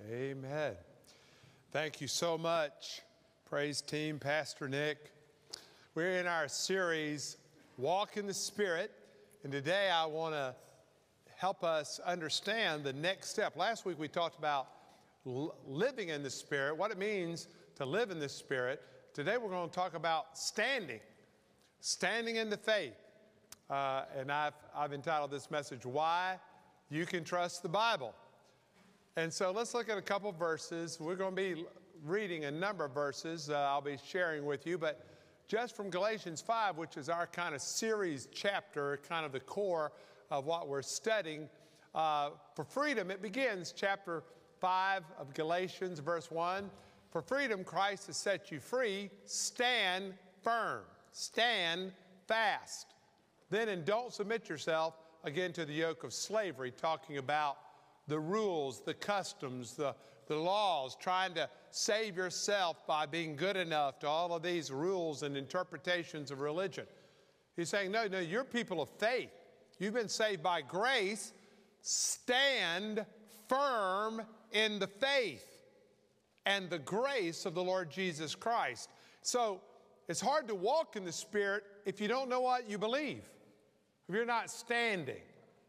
Amen. Thank you so much, praise team, Pastor Nick. We're in our series, Walk in the Spirit, and today I want to help us understand the next step. Last week we talked about living in the Spirit, what it means to live in the Spirit. Today we're going to talk about standing in the faith. And I've entitled this message, Why You Can Trust the Bible. And so let's look at a couple verses. We're going to be reading a number of verses I'll be sharing with you, but just from Galatians 5, which is our kind of series chapter, kind of the core of what we're studying. For freedom, it begins chapter 5 of Galatians, verse 1. For freedom, Christ has set you free. Stand firm. Stand fast. Then, and don't submit yourself again to the yoke of slavery, talking about the rules, the customs, the laws, trying to save yourself by being good enough to all of these rules and interpretations of religion. He's saying, no, you're people of faith. You've been saved by grace. Stand firm in the faith and the grace of the Lord Jesus Christ. So it's hard to walk in the Spirit if you don't know what you believe, if you're not standing.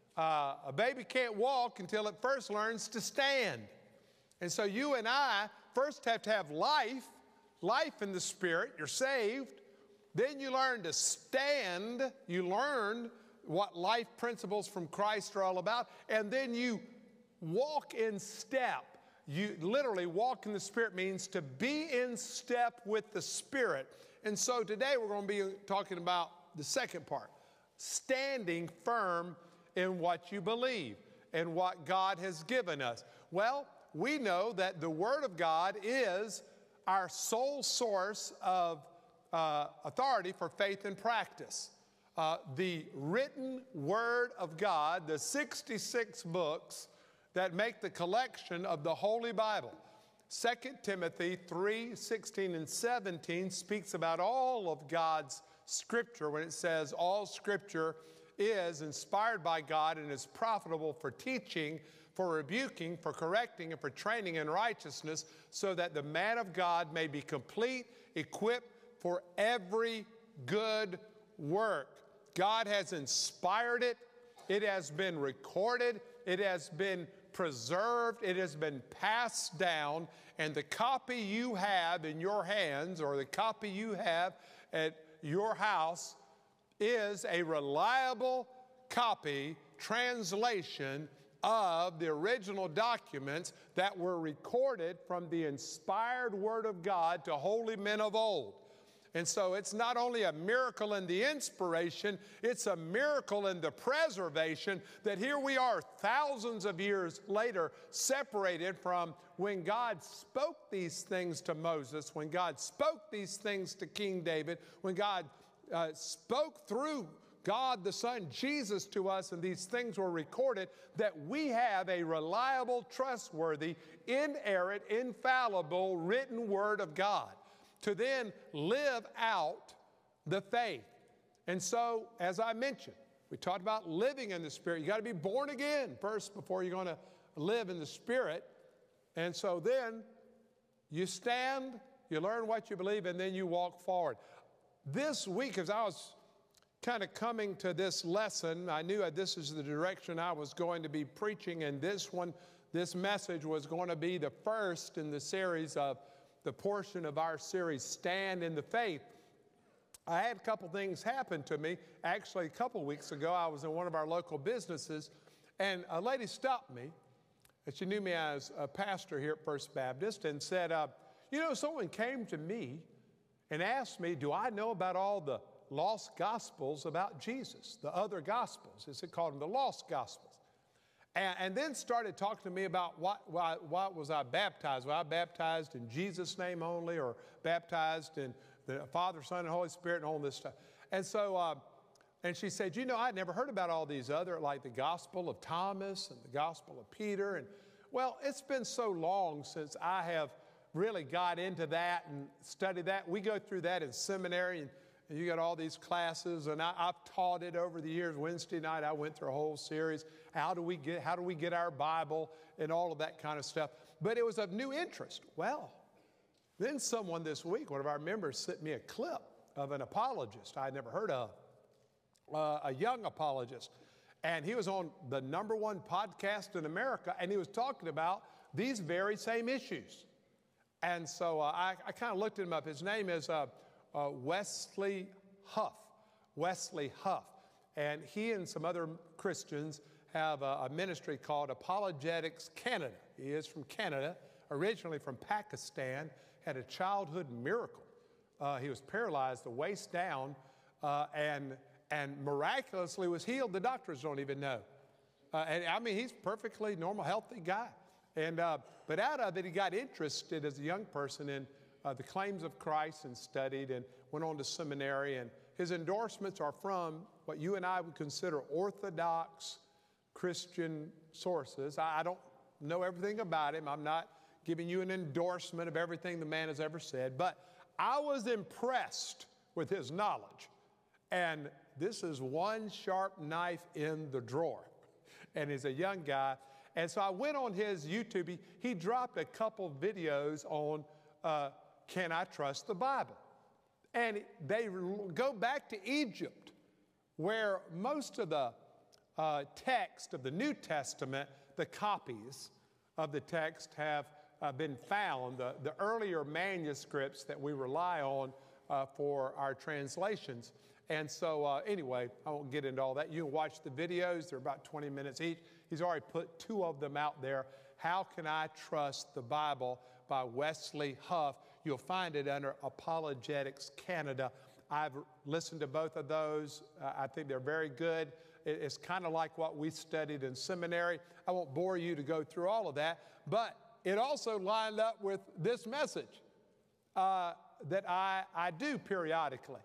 A baby can't walk until it first learns to stand. And so you and I first have to have life in the Spirit. You're saved. Then you learn to stand. You learn what life principles from Christ are all about. And then you walk in step. You literally walk in the Spirit means to be in step with the Spirit. And so today we're going to be talking about the second part, standing firm in what you believe and what God has given us. Well, we know that the Word of God is our sole source of authority for faith and practice. The written Word of God, the 66 books that make the collection of the Holy Bible. 2 Timothy 3:16 and 17 speaks about all of God's Scripture when it says all Scripture is inspired by God and is profitable for teaching, for rebuking, for correcting, and for training in righteousness, so that the man of God may be complete, equipped for every good work. God has inspired it. It has been recorded. It has been preserved. It has been passed down. And the copy you have in your hands, or the copy you have at your house, is a reliable copy, translation of the original documents that were recorded from the inspired Word of God to holy men of old. And so it's not only a miracle in the inspiration, it's a miracle in the preservation that here we are thousands of years later, separated from when God spoke these things to Moses, when God spoke these things to King David, when God spoke through God the Son, Jesus, to us, and these things were recorded, that we have a reliable, trustworthy, inerrant, infallible, written Word of God to then live out the faith. And so, as I mentioned, we talked about living in the Spirit. You got to be born again first before you're going to live in the Spirit. And so then you stand, you learn what you believe, and then you walk forward. This week, as I was kind of coming to this lesson, I knew this is the direction I was going to be preaching, and this message was going to be the first in the series of the portion of our series, Stand in the Faith. I had a couple things happen to me. Actually, a couple weeks ago, I was in one of our local businesses, and a lady stopped me, and she knew me as a pastor here at First Baptist, and said, someone came to me and asked me, do I know about all the lost gospels about Jesus, the other gospels? As they called them, the lost gospels. And then started talking to me about what was I baptized? Was I baptized in Jesus' name only, or baptized in the Father, Son, and Holy Spirit, and all this stuff? And so, and she said, I'd never heard about all these other, like the Gospel of Thomas and the Gospel of Peter. And well, it's been so long since I have really got into that and studied that. We go through that in seminary, and you got all these classes, and I've taught it over the years. Wednesday night, I went through a whole series. how do we get our Bible and all of that kind of stuff. But it was of new interest. Well, then someone this week, one of our members, sent me a clip of an apologist I had never heard of, a young apologist. And he was on the #1 podcast in America, and he was talking about these very same issues. And so I kind of looked him up. His name is Wesley Huff. Wesley Huff. And he and some other Christians have a ministry called Apologetics Canada. He is from Canada, originally from Pakistan, had a childhood miracle. He was paralyzed the waist down and miraculously was healed. The doctors don't even know. And I mean, he's a perfectly normal, healthy guy. And but out of it, he got interested as a young person in the claims of Christ and studied and went on to seminary. And his endorsements are from what you and I would consider orthodox Christian sources. I don't know everything about him. I'm not giving you an endorsement of everything the man has ever said. But I was impressed with his knowledge. And this is one sharp knife in the drawer. And he's a young guy. And so I went on his YouTube. He dropped a couple videos on Can I Trust the Bible? And they go back to Egypt, where most of the text of the New Testament, the copies of the text have been found, the earlier manuscripts that we rely on for our translations. And so anyway, I won't get into all that. You can watch the videos. They're about 20 minutes each. He's already put 2 of them out there. How Can I Trust the Bible by Wesley Huff. You'll find it under Apologetics Canada. I've listened to both of those. I think they're very good. It's kind of like what we studied in seminary. I won't bore you to go through all of that, but it also lined up with this message that I do periodically.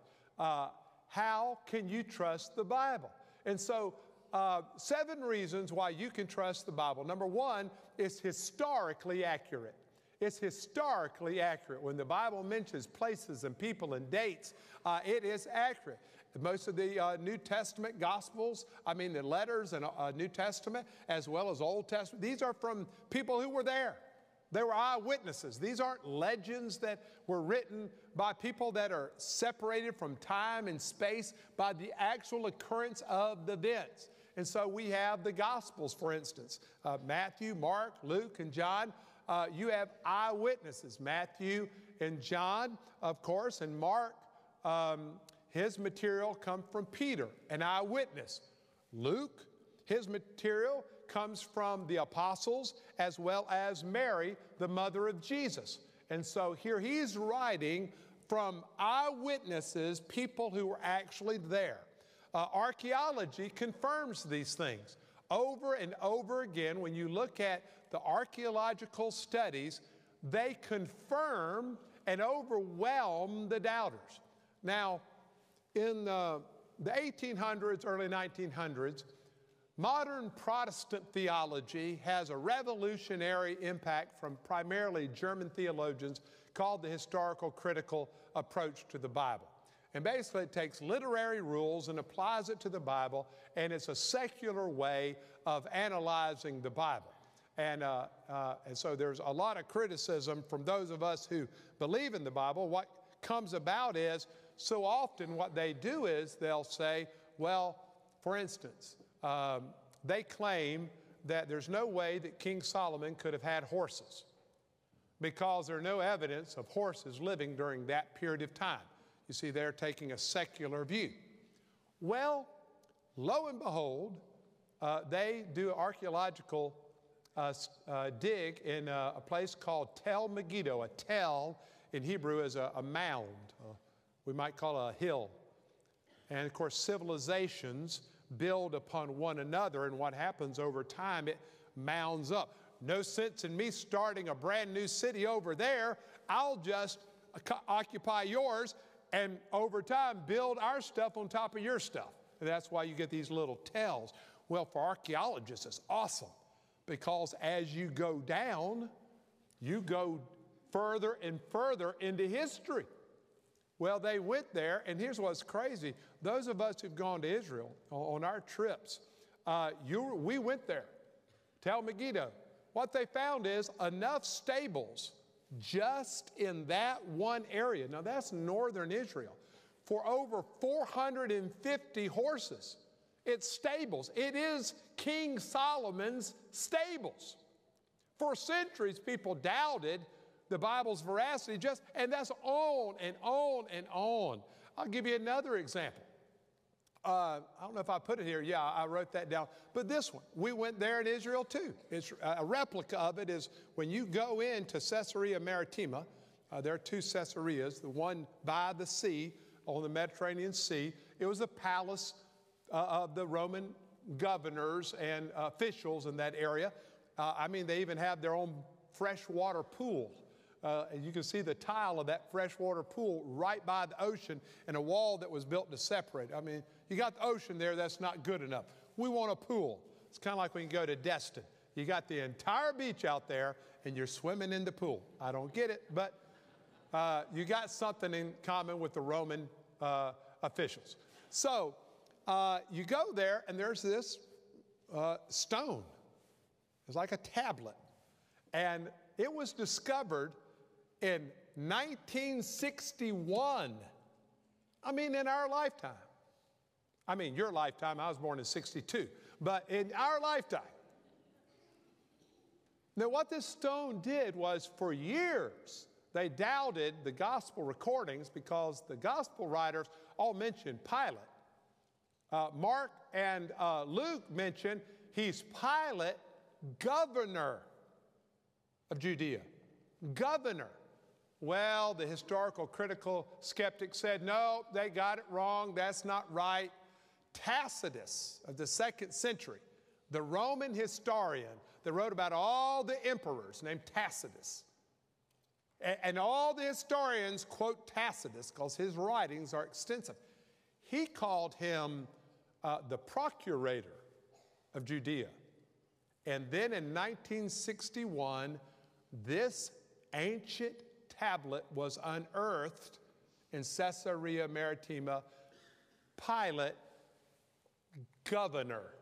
How can you trust the Bible? And so 7 reasons why you can trust the Bible. Number 1, it's historically accurate. It's historically accurate. When the Bible mentions places and people and dates, it is accurate. Most of the New Testament Gospels, the letters in New Testament as well as Old Testament, these are from people who were there. They were eyewitnesses. These aren't legends that were written by people that are separated from time and space by the actual occurrence of the events. And so we have the Gospels, for instance, Matthew, Mark, Luke, and John. You have eyewitnesses, Matthew and John, of course, and Mark. His material comes from Peter, an eyewitness. Luke, his material comes from the apostles as well as Mary, the mother of Jesus. And so here he's writing from eyewitnesses, people who were actually there. Archaeology confirms these things. Over and over again, when you look at the archaeological studies, they confirm and overwhelm the doubters. Now, in the 1800s, early 1900s, modern Protestant theology has a revolutionary impact from primarily German theologians called the historical critical approach to the Bible. And basically it takes literary rules and applies it to the Bible, and it's a secular way of analyzing the Bible. And so there's a lot of criticism from those of us who believe in the Bible. What comes about is, so often what they do is they'll say, well, for instance, they claim that there's no way that King Solomon could have had horses because there's no evidence of horses living during that period of time. You see, they're taking a secular view. Well, lo and behold, they do archaeological dig in a place called Tel Megiddo. A tel in Hebrew is a mound. We might call it a hill. And of course, civilizations build upon one another, and what happens over time, it mounds up. No sense in me starting a brand new city over there. I'll just occupy yours and over time build our stuff on top of your stuff. And that's why you get these little tells. Well, for archaeologists, it's awesome because as you go down, you go further and further into history. Well, they went there, and here's what's crazy. Those of us who've gone to Israel on our trips, We went there, Tel Megiddo. What they found is enough stables just in that one area. Now that's northern Israel. For over 450 horses. It's stables. It is King Solomon's stables. For centuries, people doubted the Bible's veracity, and that's on and on and on. I'll give you another example. I don't know if I put it here. Yeah, I wrote that down. But this one, we went there in Israel too. It's a replica of it is when you go into Caesarea Maritima, there are two Caesareas, the one by the sea on the Mediterranean Sea. It was a palace of the Roman governors and officials in that area. They even have their own freshwater pool. And you can see the tile of that freshwater pool right by the ocean and a wall that was built to separate. You got the ocean there, that's not good enough. We want a pool. It's kind of like when you go to Destin. You got the entire beach out there and you're swimming in the pool. I don't get it, but you got something in common with the Roman officials. So you go there and there's this stone. It's like a tablet. And it was discovered in 1961. In our lifetime. Your lifetime, I was born in 62. But in our lifetime. Now what this stone did was for years, they doubted the gospel recordings because the gospel writers all mentioned Pilate. Mark and Luke mention he's Pilate, governor of Judea. Governor. Well, the historical critical skeptic said, no, they got it wrong. That's not right. Tacitus of the 2nd century, the Roman historian that wrote about all the emperors named Tacitus. And all the historians quote Tacitus because his writings are extensive. He called him the procurator of Judea. And then in 1961, this ancient tablet was unearthed in Caesarea Maritima. Pilate, governor,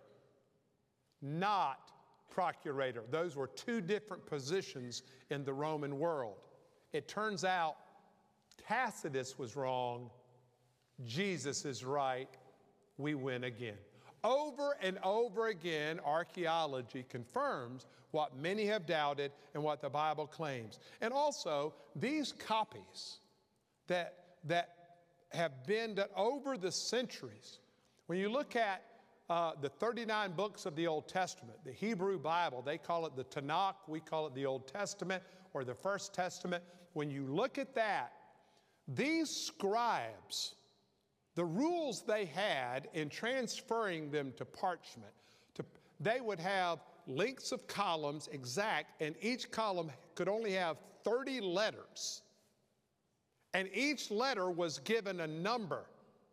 not procurator. Those were two different positions in the Roman world. It turns out Tacitus was wrong. Jesus is right. We win again. Over and over again, archaeology confirms what many have doubted and what the Bible claims. And also, these copies that have been done over the centuries, when you look at the 39 books of the Old Testament, the Hebrew Bible, they call it the Tanakh, we call it the Old Testament or the First Testament. When you look at that, these scribes, the rules they had in transferring them to parchment, they would have lengths of columns exact, and each column could only have 30 letters. And each letter was given a number.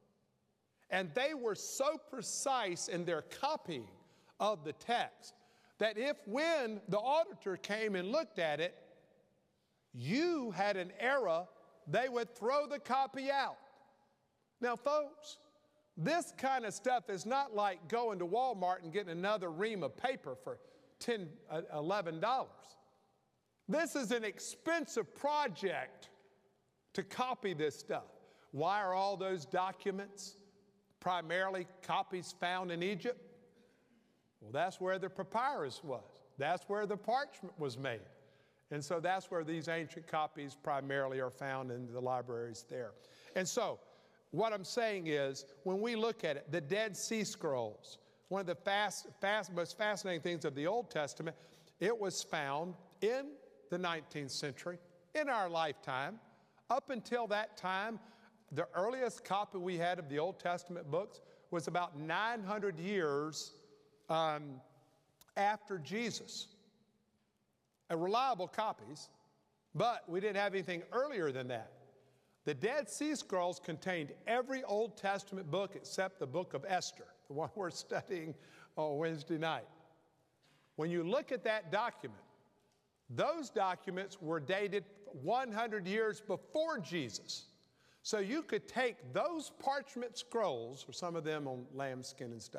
And they were so precise in their copying of the text that when the auditor came and looked at it, you had an error, they would throw the copy out. Now, folks, this kind of stuff is not like going to Walmart and getting another ream of paper for $10, $11. This is an expensive project to copy this stuff. Why are all those documents primarily copies found in Egypt? Well, that's where the papyrus was. That's where the parchment was made. And so that's where these ancient copies primarily are found in the libraries there. And so what I'm saying is, when we look at it, the Dead Sea Scrolls, one of the most fascinating things of the Old Testament, it was found in the 19th century, in our lifetime. Up until that time, the earliest copy we had of the Old Testament books was about 900 years after Jesus. Reliable copies, but we didn't have anything earlier than that. The Dead Sea Scrolls contained every Old Testament book except the book of Esther, the one we're studying on Wednesday night. When you look at that document, those documents were dated 100 years before Jesus. So you could take those parchment scrolls, or some of them on lambskin and stuff,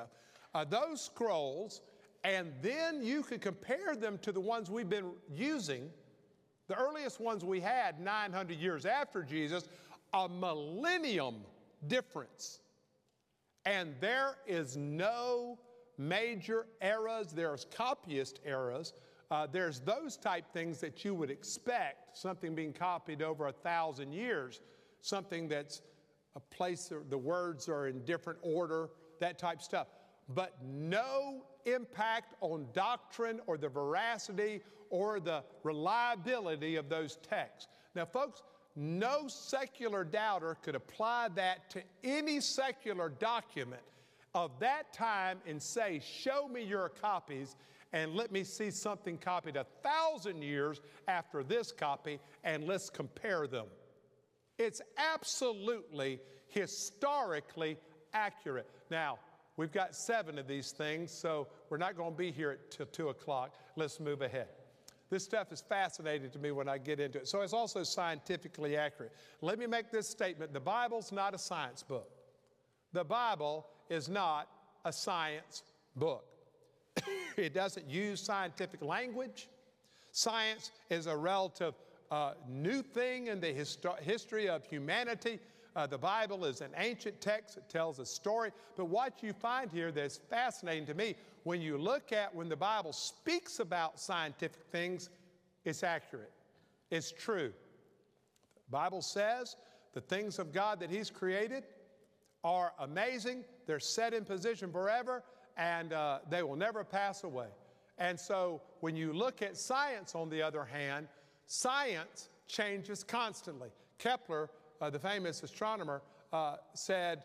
those scrolls, and then you could compare them to the ones we've been using, the earliest ones we had 900 years after Jesus, a millennium difference. And there is no major eras. There's copyist eras. There's those type things that you would expect, something being copied over 1,000 years, something that's a place the words are in different order, that type stuff. But no impact on doctrine or the veracity or the reliability of those texts. Now, folks, no secular doubter could apply that to any secular document of that time and say, show me your copies and let me see something copied 1,000 years after this copy and let's compare them. It's absolutely historically accurate. Now, we've got 7 of these things, so we're not going to be here till 2 o'clock. Let's move ahead. This stuff is fascinating to me when I get into it. So it's also scientifically accurate. Let me make this statement. The Bible's not a science book. The Bible is not a science book. It doesn't use scientific language. Science is a relative new thing in the history of humanity. The Bible is an ancient text. It tells a story. But what you find here that's fascinating to me, when you look at when the Bible speaks about scientific things, it's accurate. It's true. The Bible says the things of God that He's created are amazing. They're set in position forever, and they will never pass away. And so when you look at science, on the other hand, science changes constantly. Kepler, the famous astronomer, said,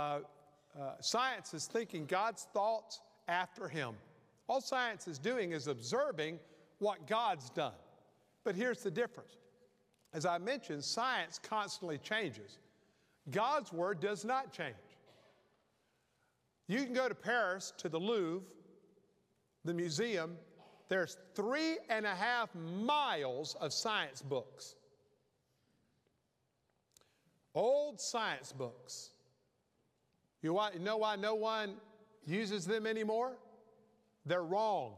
science is thinking God's thoughts after him. All science is doing is observing what God's done. But here's the difference. As I mentioned, science constantly changes. God's word does not change. You can go to Paris to the Louvre, the museum. There's 3.5 miles of science books. Old science books. You know why no one uses them anymore? They're wrong.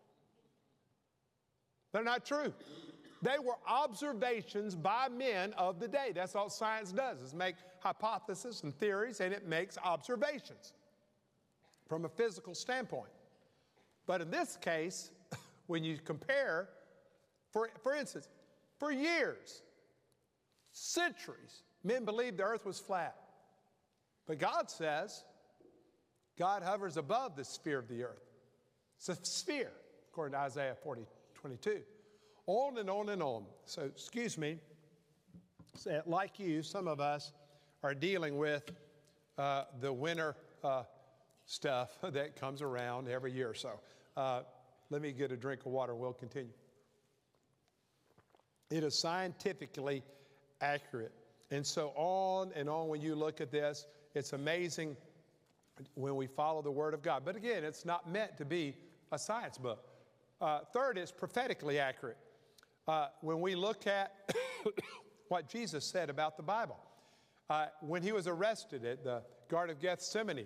They're not true. They were observations by men of the day. That's all science does, is make hypotheses and theories, and it makes observations from a physical standpoint. But in this case, when you compare, for instance, for years, centuries, men believed the earth was flat. But God says God hovers above the sphere of the earth. It's a sphere, according to Isaiah 40:22. On and on and on. So, excuse me, like you, some of us are dealing with the winter stuff that comes around every year or so. Let me get a drink of water and we'll continue. It is scientifically accurate. And so on and on when you look at this, it's amazing when we follow the Word of God. But again, it's not meant to be a science book. Third, it's prophetically accurate. When we look at what Jesus said about the Bible, when he was arrested at the Garden of Gethsemane,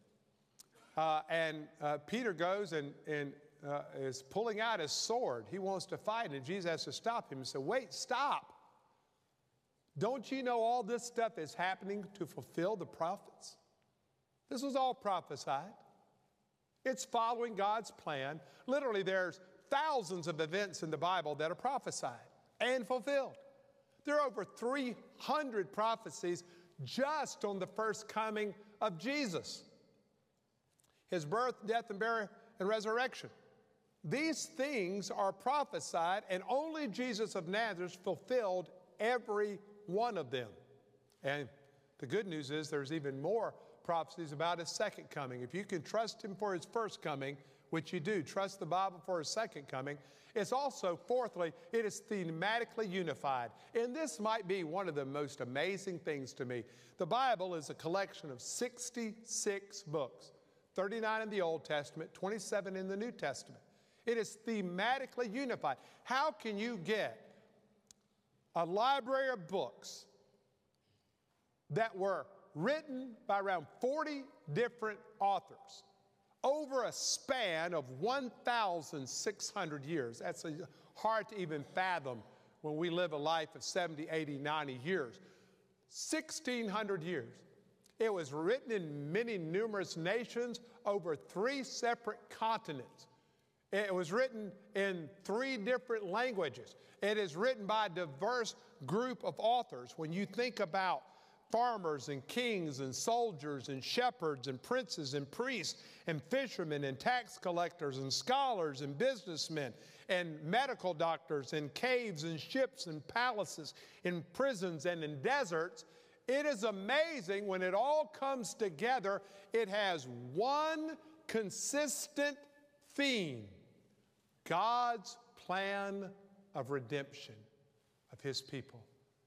and Peter goes and is pulling out his sword. He wants to fight, and Jesus has to stop him and say, wait, stop. Don't you know all this stuff is happening to fulfill the prophets? This was all prophesied. It's following God's plan. Literally, there's thousands of events in the Bible that are prophesied and fulfilled. There are over 300 prophecies just on the first coming of Jesus. His birth, death, and burial, and resurrection. These things are prophesied, and only Jesus of Nazareth fulfilled every one of them. And the good news is there's even more prophecies about his second coming. If you can trust him for his first coming, which you do, trust the Bible for his second coming. It's also, fourthly, it is thematically unified. And this might be one of the most amazing things to me. The Bible is a collection of 66 books, 39 in the Old Testament, 27 in the New Testament. It is thematically unified. How can you get a library of books that were written by around 40 different authors, over a span of 1,600 years. That's hard to even fathom when we live a life of 70, 80, 90 years. 1,600 years. It was written in many numerous nations over 3 separate continents. It was written in 3 different languages. It is written by a diverse group of authors. When you think about farmers and kings and soldiers and shepherds and princes and priests and fishermen and tax collectors and scholars and businessmen and medical doctors in caves and ships and palaces, in prisons and in deserts, it is amazing when it all comes together. It has one consistent theme: God's plan of redemption of his people.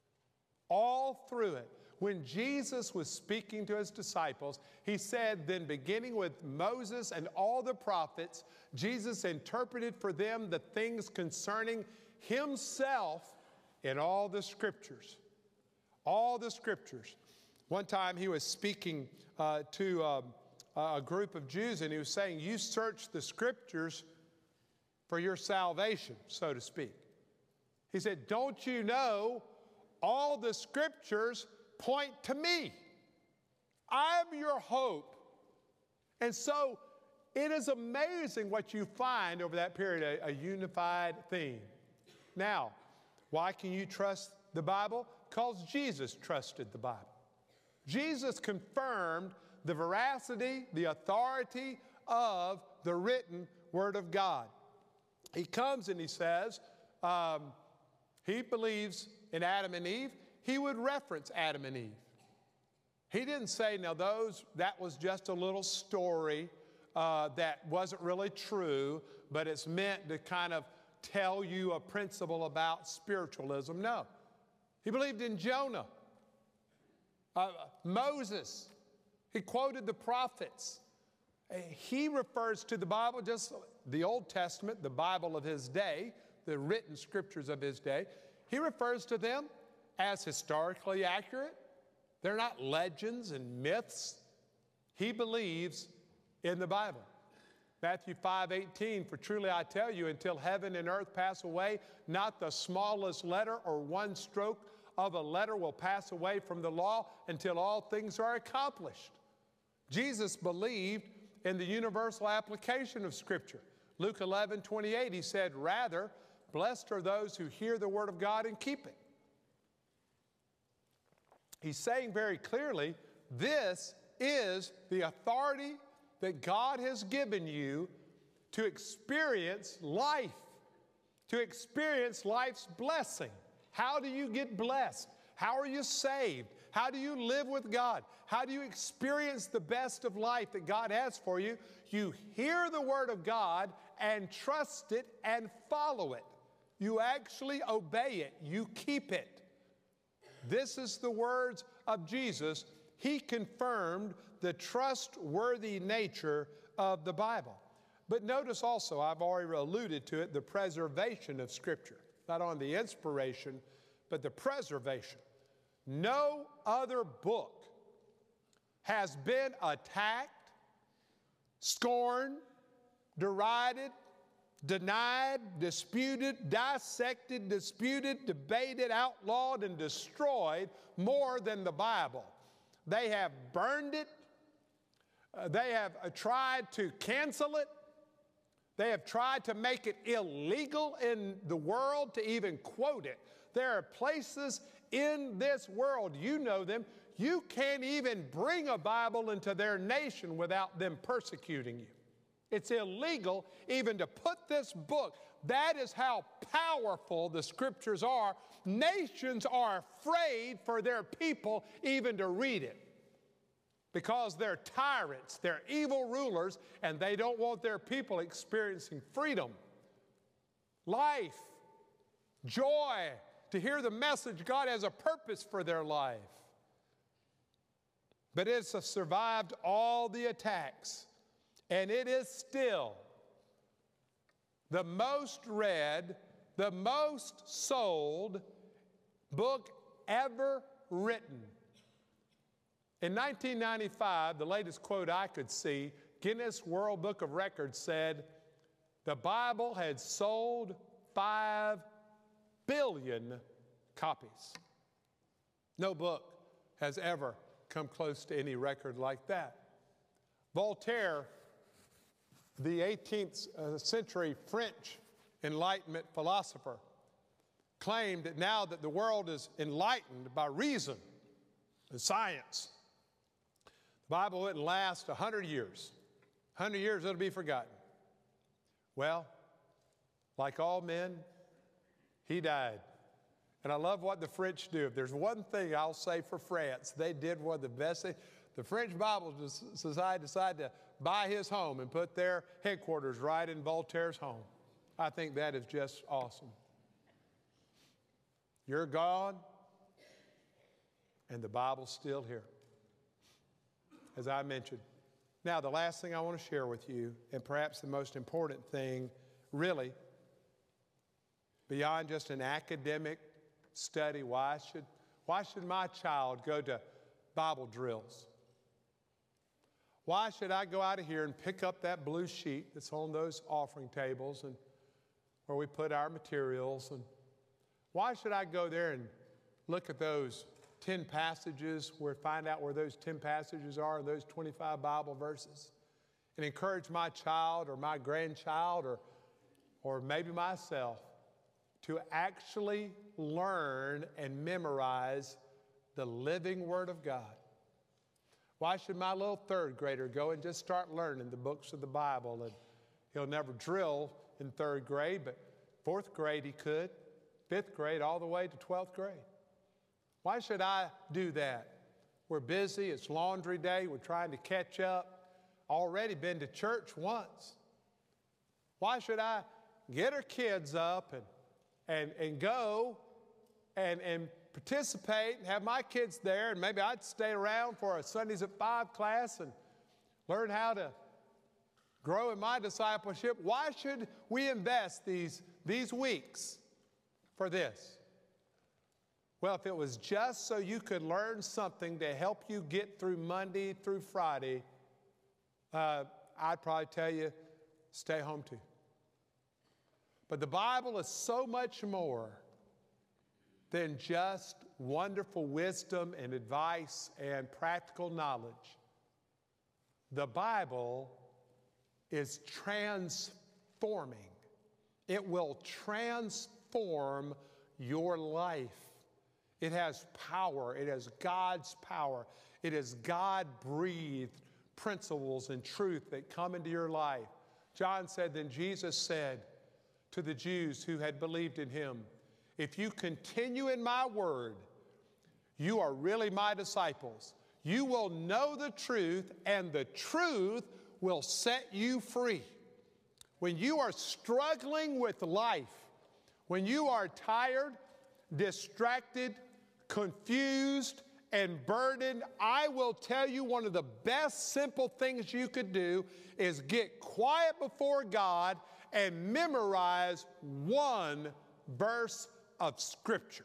All through it. When Jesus was speaking to his disciples, he said, then beginning with Moses and all the prophets, Jesus interpreted for them the things concerning himself in all the scriptures. All the scriptures. One time he was speaking to a group of Jews, and he was saying, you search the scriptures for your salvation, so to speak. He said, don't you know all the scriptures point to me? I'm your hope. And so it is amazing what you find over that period, a unified theme. Now, why can you trust the Bible? Because Jesus trusted the Bible. Jesus confirmed the veracity, the authority of the written Word of God. He comes and he says, he believes in Adam and Eve. He would reference Adam and Eve. He didn't say, now that was just a little story that wasn't really true, but it's meant to kind of tell you a principle about spiritualism. No. He believed in Jonah, Moses. He quoted the prophets. He refers to the Bible, just the Old Testament, the Bible of his day, the written scriptures of his day. He refers to them as historically accurate. They're not legends and myths. He believes in the Bible. Matthew 5:18, for truly I tell you, until heaven and earth pass away, not the smallest letter or one stroke of a letter will pass away from the law until all things are accomplished. Jesus believed in the universal application of Scripture. Luke 11:28, he said, rather, blessed are those who hear the word of God and keep it. He's saying very clearly, this is the authority that God has given you to experience life, to experience life's blessing. How do you get blessed? How are you saved? How do you live with God? How do you experience the best of life that God has for you? You hear the Word of God and trust it and follow it. You actually obey it. You keep it. This is the words of Jesus. He confirmed the trustworthy nature of the Bible. But notice also, I've already alluded to it, the preservation of Scripture. Not only the inspiration, but the preservation. No other book has been attacked, scorned, derided, denied, disputed, dissected, disputed, debated, outlawed, and destroyed more than the Bible. They have burned it. They have tried to cancel it. They have tried to make it illegal in the world to even quote it. There are places in this world, you know them, you can't even bring a Bible into their nation without them persecuting you. It's illegal even to put this book. That is how powerful the Scriptures are. Nations are afraid for their people even to read it, because they're tyrants, they're evil rulers, and they don't want their people experiencing freedom, life, joy, to hear the message God has a purpose for their life. But it's survived all the attacks, and it is still the most read, the most sold book ever written. In 1995, the latest quote I could see Guinness World Book of Records said the Bible had sold 5 billion copies. No book has ever come close to any record like that. Voltaire, the 18th century French Enlightenment philosopher, claimed that now that the world is enlightened by reason and science, the Bible wouldn't last 100 years. 100 years, it'll be forgotten. Well, like all men, he died. And I love what the French do. If there's one thing I'll say for France, they did one of the best things. The French Bible Society decided to buy his home and put their headquarters right in Voltaire's home. I think that is just awesome. You're gone, and the Bible's still here, as I mentioned. Now, the last thing I want to share with you, and perhaps the most important thing, really, beyond just an academic study, why should my child go to Bible drills? Why should I go out of here and pick up that blue sheet that's on those offering tables and where we put our materials? And why should I go there and look at those 10 passages, find out where those 10 passages are and those 25 Bible verses, and encourage my child or my grandchild or maybe myself to actually learn and memorize the living Word of God? Why should my little 3rd grader go and just start learning the books of the Bible? And he'll never drill in 3rd grade, but 4th grade he could, 5th grade all the way to 12th grade. Why should I do that? We're busy, it's laundry day, we're trying to catch up, already been to church once. Why should I get our kids up and go and participate and have my kids there, and maybe I'd stay around for a Sundays at 5 class and learn how to grow in my discipleship? Why should we invest these weeks for this? Well, if it was just so you could learn something to help you get through Monday through Friday, I'd probably tell you, stay home too. But the Bible is so much more than just wonderful wisdom and advice and practical knowledge. The Bible is transforming. It will transform your life. It has power. It has God's power. It has God-breathed principles and truth that come into your life. John said, then Jesus said to the Jews who had believed in him, if you continue in my word, you are really my disciples. You will know the truth, and the truth will set you free. When you are struggling with life, when you are tired, distracted, confused, and burdened, I will tell you one of the best simple things you could do is get quiet before God and memorize one verse of Scripture.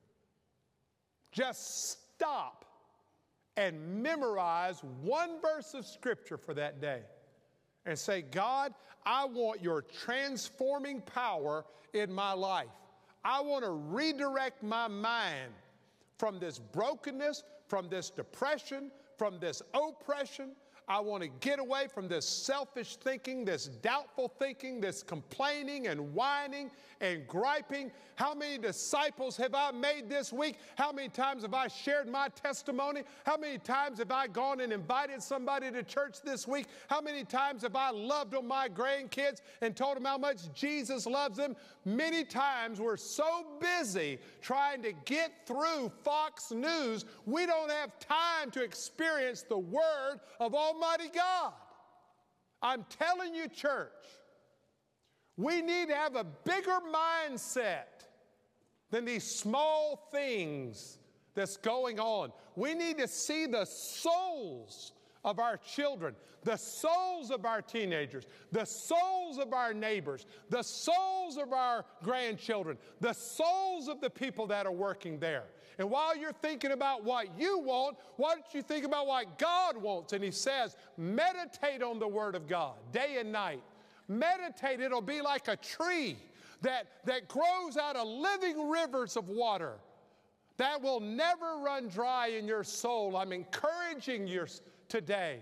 Just stop and memorize one verse of Scripture for that day and say, God, I want your transforming power in my life. I want to redirect my mind from this brokenness, from this depression, from this oppression. I want to get away from this selfish thinking, this doubtful thinking, this complaining and whining and griping. How many disciples have I made this week? How many times have I shared my testimony? How many times have I gone and invited somebody to church this week? How many times have I loved on my grandkids and told them how much Jesus loves them? Many times we're so busy trying to get through Fox News, we don't have time to experience the Word of Almighty God. I'm telling you, church, we need to have a bigger mindset than these small things that's going on. We need to see the souls of our children, the souls of our teenagers, the souls of our neighbors, the souls of our grandchildren, the souls of the people that are working there. And while you're thinking about what you want, why don't you think about what God wants? And he says, meditate on the Word of God day and night. Meditate. It'll be like a tree that grows out of living rivers of water that will never run dry in your soul. I'm encouraging you today.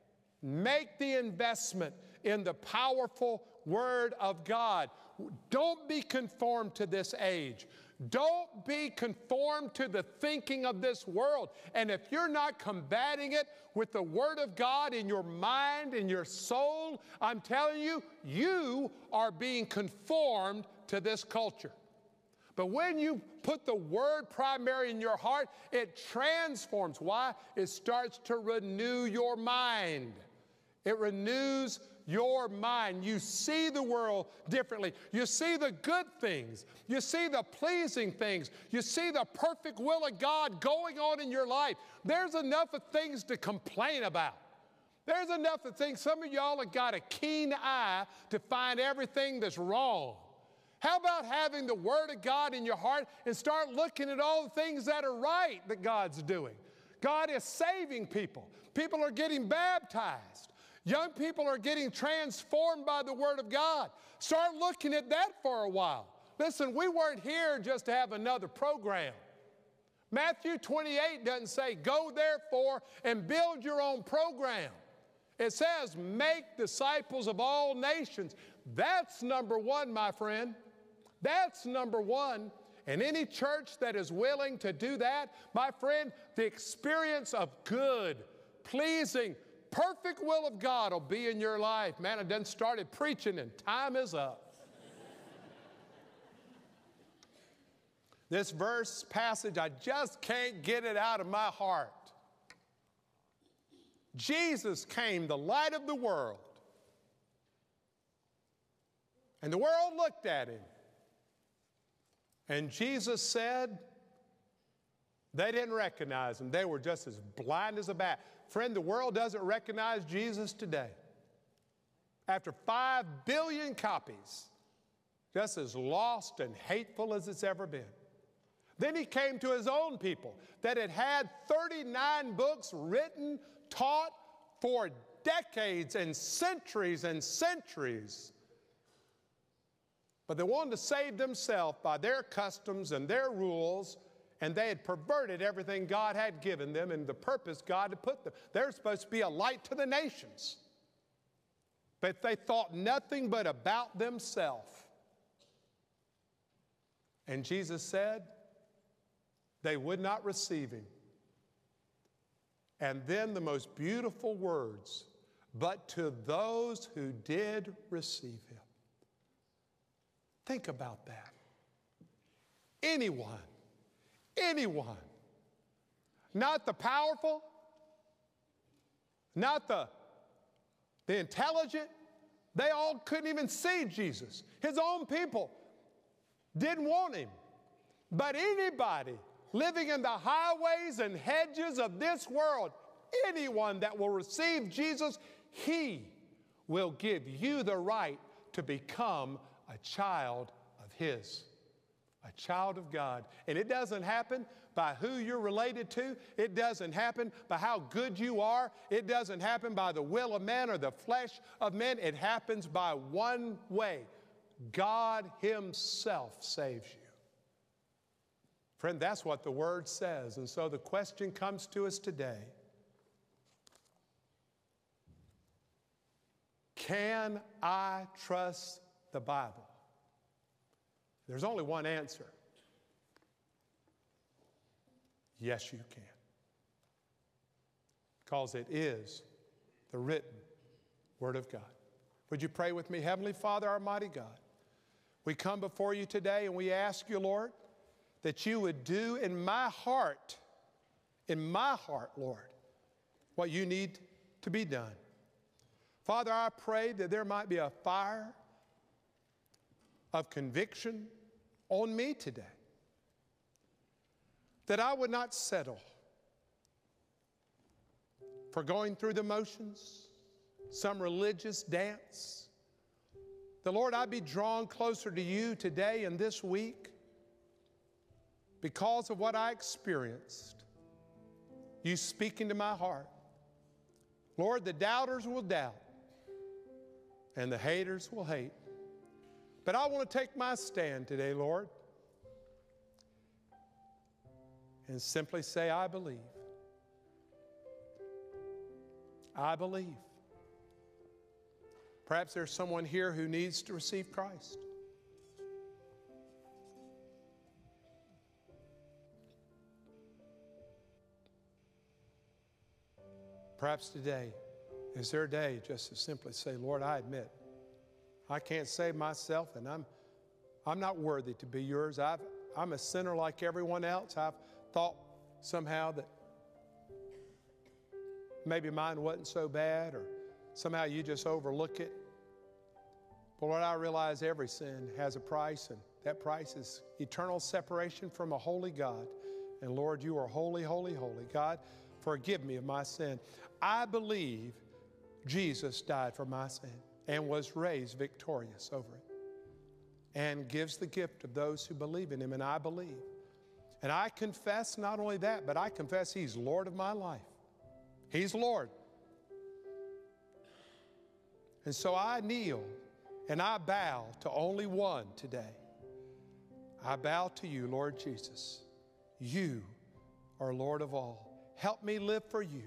Make the investment in the powerful Word of God. Don't be conformed to this age. Don't be conformed to the thinking of this world. And if you're not combating it with the Word of God in your mind and your soul, I'm telling you, you are being conformed to this culture. But when you put the Word primary in your heart, it transforms. Why? It starts to renew your mind. It renews your mind. You see the world differently. You see the good things. You see the pleasing things. You see the perfect will of God going on in your life. There's enough of things to complain about. There's enough of things. Some of y'all have got a keen eye to find everything that's wrong. How about having the Word of God in your heart and start looking at all the things that are right that God's doing? God is saving people. People are getting baptized. Young people are getting transformed by the Word of God. Start looking at that for a while. Listen, we weren't here just to have another program. Matthew 28 doesn't say, go therefore and build your own program. It says, make disciples of all nations. That's number one, my friend. That's number one. And any church that is willing to do that, my friend, the experience of good, pleasing, perfect will of God will be in your life. Man, I done started preaching and time is up. This verse passage, I just can't get it out of my heart. Jesus came, the light of the world. And the world looked at him. And Jesus said, they didn't recognize him. They were just as blind as a bat. Friend, the world doesn't recognize Jesus today. After 5 billion copies, just as lost and hateful as it's ever been. Then he came to his own people that had 39 books written, taught for decades and centuries and centuries. But they wanted to save themselves by their customs and their rules, and they had perverted everything God had given them and the purpose God had put them. They're supposed to be a light to the nations. But they thought nothing but about themselves. And Jesus said they would not receive him. And then the most beautiful words, but to those who did receive him. Think about that. Anyone, not the powerful, not the intelligent, they all couldn't even see Jesus. His own people didn't want him. But anybody living in the highways and hedges of this world, anyone that will receive Jesus, he will give you the right to become a child of his, a child of God. And it doesn't happen by who you're related to. It doesn't happen by how good you are. It doesn't happen by the will of man or the flesh of men. It happens by one way. God himself saves you. Friend, that's what the Word says. And so the question comes to us today. Can I trust the Bible? There's only one answer. Yes, you can. Because it is the written Word of God. Would you pray with me? Heavenly Father, our mighty God, we come before you today and we ask you, Lord, that you would do in my heart, Lord, what you need to be done. Father, I pray that there might be a fire of conviction on me today, that I would not settle for going through the motions, some religious dance. The Lord, I'd be drawn closer to you today and this week because of what I experienced. You speaking to my heart. Lord, the doubters will doubt and the haters will hate. But I want to take my stand today, Lord, and simply say, I believe. I believe. Perhaps there's someone here who needs to receive Christ. Perhaps today is their day just to simply say, Lord, I admit I can't save myself, and I'm not worthy to be yours. I'm a sinner like everyone else. I've thought somehow that maybe mine wasn't so bad, or somehow you just overlook it. But Lord, I realize every sin has a price, and that price is eternal separation from a holy God. And Lord, you are holy, holy, holy. God, forgive me of my sin. I believe Jesus died for my sin and was raised victorious over it and gives the gift of those who believe in him, and I believe. And I confess not only that, but I confess he's Lord of my life. He's Lord. And so I kneel and I bow to only one today. I bow to you, Lord Jesus. You are Lord of all. Help me live for you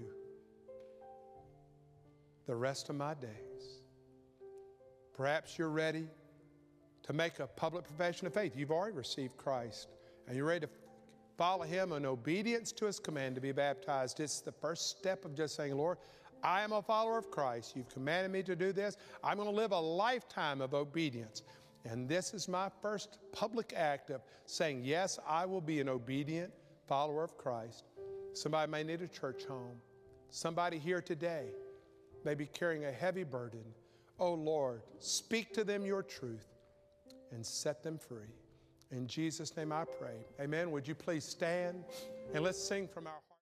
the rest of my days. Perhaps you're ready to make a public profession of faith. You've already received Christ, and you're ready to follow him in obedience to his command to be baptized. It's the first step of just saying, Lord, I am a follower of Christ. You've commanded me to do this. I'm going to live a lifetime of obedience. And this is my first public act of saying, yes, I will be an obedient follower of Christ. Somebody may need a church home. Somebody here today may be carrying a heavy burden. Oh, Lord, speak to them your truth and set them free. In Jesus' name I pray. Amen. Would you please stand and let's sing from our heart.